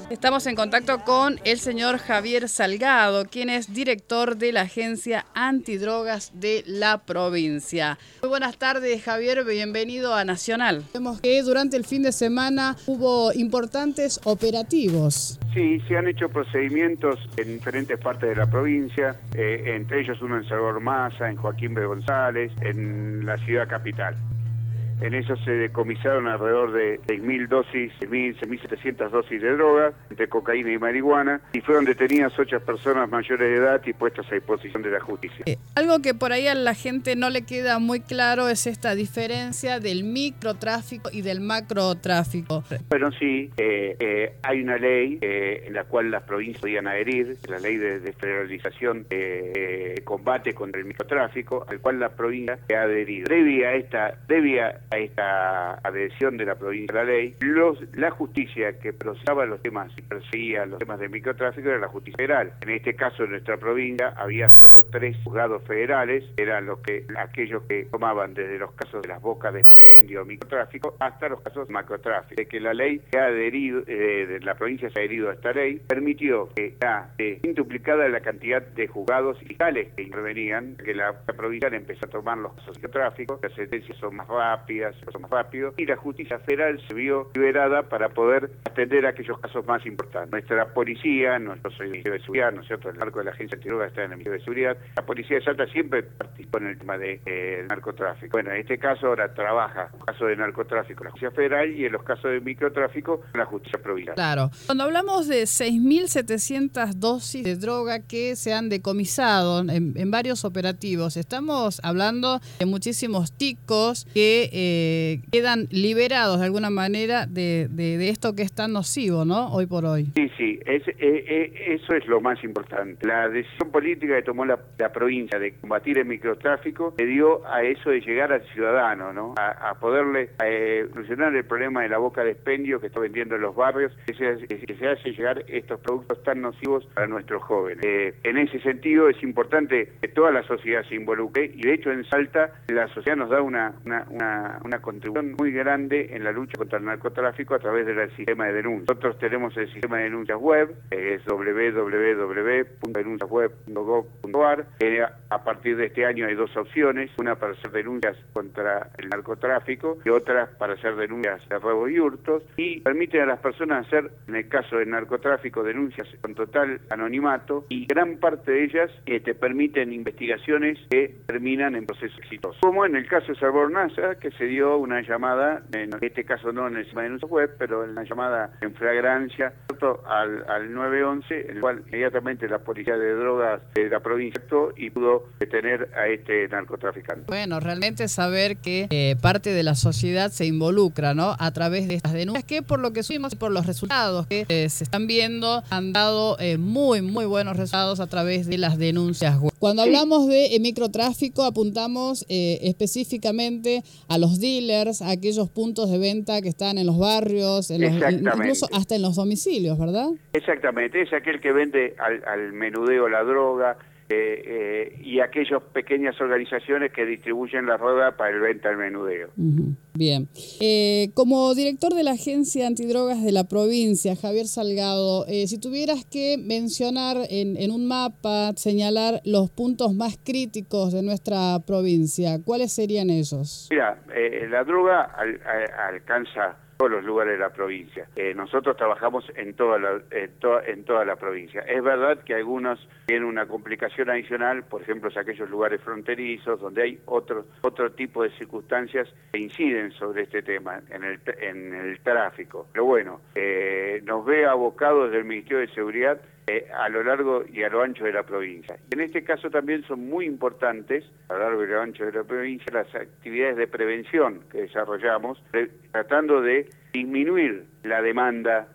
Estamos en contacto con el señor Javier Salgado, quien es director de la Agencia Antidrogas de la provincia. Muy buenas tardes, Javier, bienvenido a Nacional. Vemos que durante el fin de semana hubo importantes operativos. Sí, se han hecho procedimientos en diferentes partes de la provincia, entre ellos uno en Salvador Maza, en Joaquín B. González, en la ciudad capital. En eso se decomisaron alrededor de 6.700 dosis de droga, entre cocaína y marihuana, y fueron detenidas 8 personas mayores de edad y puestas a disposición de la justicia. Algo que por ahí a la gente no le queda muy claro es esta diferencia del microtráfico y del macrotráfico. Bueno, sí, hay una ley en la cual las provincias podían adherir, la ley de desfederalización de combate contra el microtráfico, al cual la provincia ha adherido. Previa a esta adhesión de la provincia a la ley, la justicia que procesaba los temas y perseguía los temas de microtráfico era la justicia federal. En este caso, en nuestra provincia había solo 3 juzgados federales, eran aquellos que tomaban desde los casos de las bocas de expendio, microtráfico, hasta los casos de macrotráfico. De que la ley se ha adherido, de la provincia se ha adherido a esta ley, permitió que quintuplicada la cantidad de juzgados fiscales que intervenían, que la provincia empezó a tomar los casos de microtráfico, las sentencias son más rápidas, y la justicia federal se vio liberada para poder atender a aquellos casos más importantes. Nuestra policía, yo soy del Ministerio de Seguridad, ¿no es cierto?, el marco de la Agencia Antidrogas está en el Ministerio de Seguridad, la policía de Salta siempre participó en el tema de narcotráfico. Bueno, en este caso ahora trabaja en los casos de narcotráfico la justicia federal y en los casos de microtráfico la justicia provincial. Claro. Cuando hablamos de 6.700 dosis de droga que se han decomisado en varios operativos, estamos hablando de muchísimos ticos que quedan liberados de alguna manera de esto que es tan nocivo, ¿no?, hoy por hoy. Sí, eso es lo más importante. La decisión política que tomó la provincia de combatir el microtráfico le dio a eso de llegar al ciudadano, ¿no?, a poderle solucionar el problema de la boca de expendio que está vendiendo en los barrios, que se hace llegar estos productos tan nocivos para nuestros jóvenes. En ese sentido es importante que toda la sociedad se involucre, y de hecho en Salta la sociedad nos da una contribución muy grande en la lucha contra el narcotráfico a través del sistema de denuncia. Nosotros tenemos el sistema de denuncias web, es www.denunciasweb.gov.ar. A partir de este año hay 2 opciones, una para hacer denuncias contra el narcotráfico y otra para hacer denuncias de robos y hurtos, y permiten a las personas hacer, en el caso del narcotráfico, denuncias con total anonimato, y gran parte de ellas te permiten investigaciones que terminan en procesos exitosos. Como en el caso de Salvador Maza, que se dio una llamada, en este caso no en el sistema de denuncia web, pero en una llamada en flagrancia al 911, en el cual inmediatamente la policía de drogas de la provincia actuó y pudo detener a este narcotraficante. Bueno, realmente saber que parte de la sociedad se involucra, ¿no?, a través de estas denuncias, que por lo que subimos y por los resultados que se están viendo, han dado muy buenos resultados a través de las denuncias web. Cuando hablamos de microtráfico, apuntamos específicamente a los dealers, a aquellos puntos de venta que están en los barrios, incluso hasta en los domicilios, ¿verdad? Exactamente, es aquel que vende al menudeo la droga, y aquellas pequeñas organizaciones que distribuyen la droga para el venta al menudeo. Bien. Como director de la Agencia Antidrogas de la provincia, Javier Salgado, si tuvieras que mencionar en un mapa, señalar los puntos más críticos de nuestra provincia, ¿cuáles serían esos? Mira, la droga alcanza todos los lugares de la provincia. Nosotros trabajamos en toda la provincia. Es verdad que algunos tienen una complicación adicional, por ejemplo, en aquellos lugares fronterizos donde hay otro tipo de circunstancias que inciden sobre este tema, en el tráfico. Pero bueno, nos ve abocados desde el Ministerio de Seguridad a lo largo y a lo ancho de la provincia. En este caso también son muy importantes, a lo largo y a lo ancho de la provincia, las actividades de prevención que desarrollamos, tratando de disminuir la demanda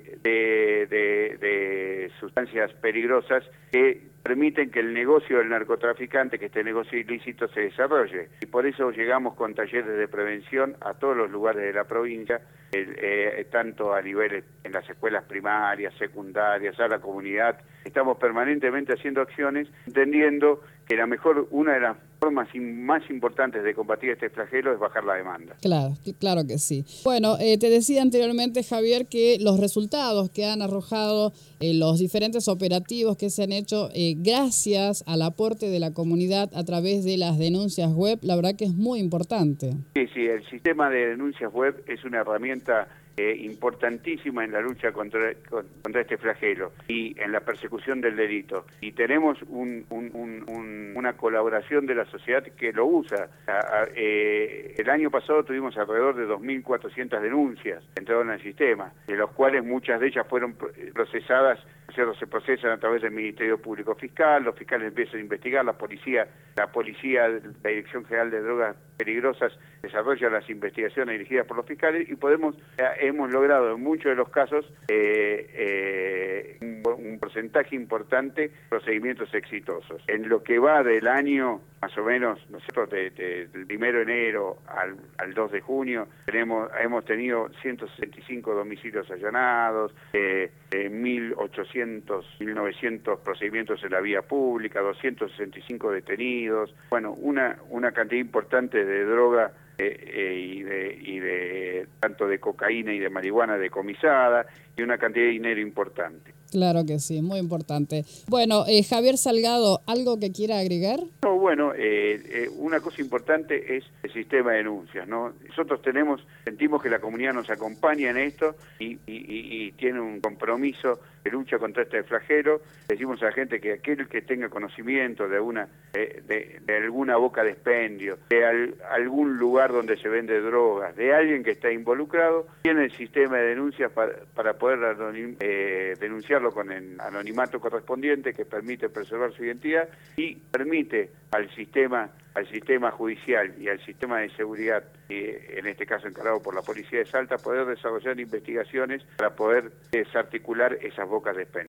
de sustancias peligrosas que permiten que el negocio del narcotraficante, que este negocio ilícito, se desarrolle. Y por eso llegamos con talleres de prevención a todos los lugares de la provincia, tanto a niveles en las escuelas primarias, secundarias, a la comunidad. Estamos permanentemente haciendo acciones, entendiendo que una de las formas más importantes de combatir este flagelo es bajar la demanda. Claro, claro que sí. Bueno, te decía anteriormente, Javier, que los resultados que han arrojado los diferentes operativos que se han hecho gracias al aporte de la comunidad a través de las denuncias web, la verdad que es muy importante. Sí, el sistema de denuncias web es una herramienta importantísima en la lucha contra este flagelo y en la persecución del delito. Y tenemos una colaboración de la sociedad que lo usa. El año pasado tuvimos alrededor de 2.400 denuncias que entraron al sistema, de los cuales muchas de ellas fueron procesadas, se procesan a través del Ministerio Público Fiscal, los fiscales empiezan a investigar, la policía, la Dirección General de Drogas Peligrosas desarrolla las investigaciones dirigidas por los fiscales y hemos logrado en muchos de los casos un porcentaje importante de procedimientos exitosos. En lo que va del año, más o menos, nosotros del 1 de enero al 2 de junio, hemos tenido 165 domicilios allanados, 1.900 procedimientos en la vía pública, 265 detenidos, bueno, una cantidad importante de droga y de tanto de cocaína y de marihuana decomisada y una cantidad de dinero importante. Claro que sí, muy importante. Bueno, Javier Salgado, ¿algo que quiera agregar? No, bueno, una cosa importante es el sistema de denuncias, ¿no? Nosotros sentimos que la comunidad nos acompaña en esto y tiene un compromiso de lucha contra este flagelo. Decimos a la gente que aquel que tenga conocimiento de alguna boca de expendio, de algún lugar donde se vende drogas, de alguien que está involucrado, tiene el sistema de denuncias para poder denunciarlo con el anonimato correspondiente que permite preservar su identidad y permite al sistema judicial y al sistema de seguridad, en este caso encargado por la Policía de Salta, poder desarrollar investigaciones para poder desarticular esas bocas de expendio.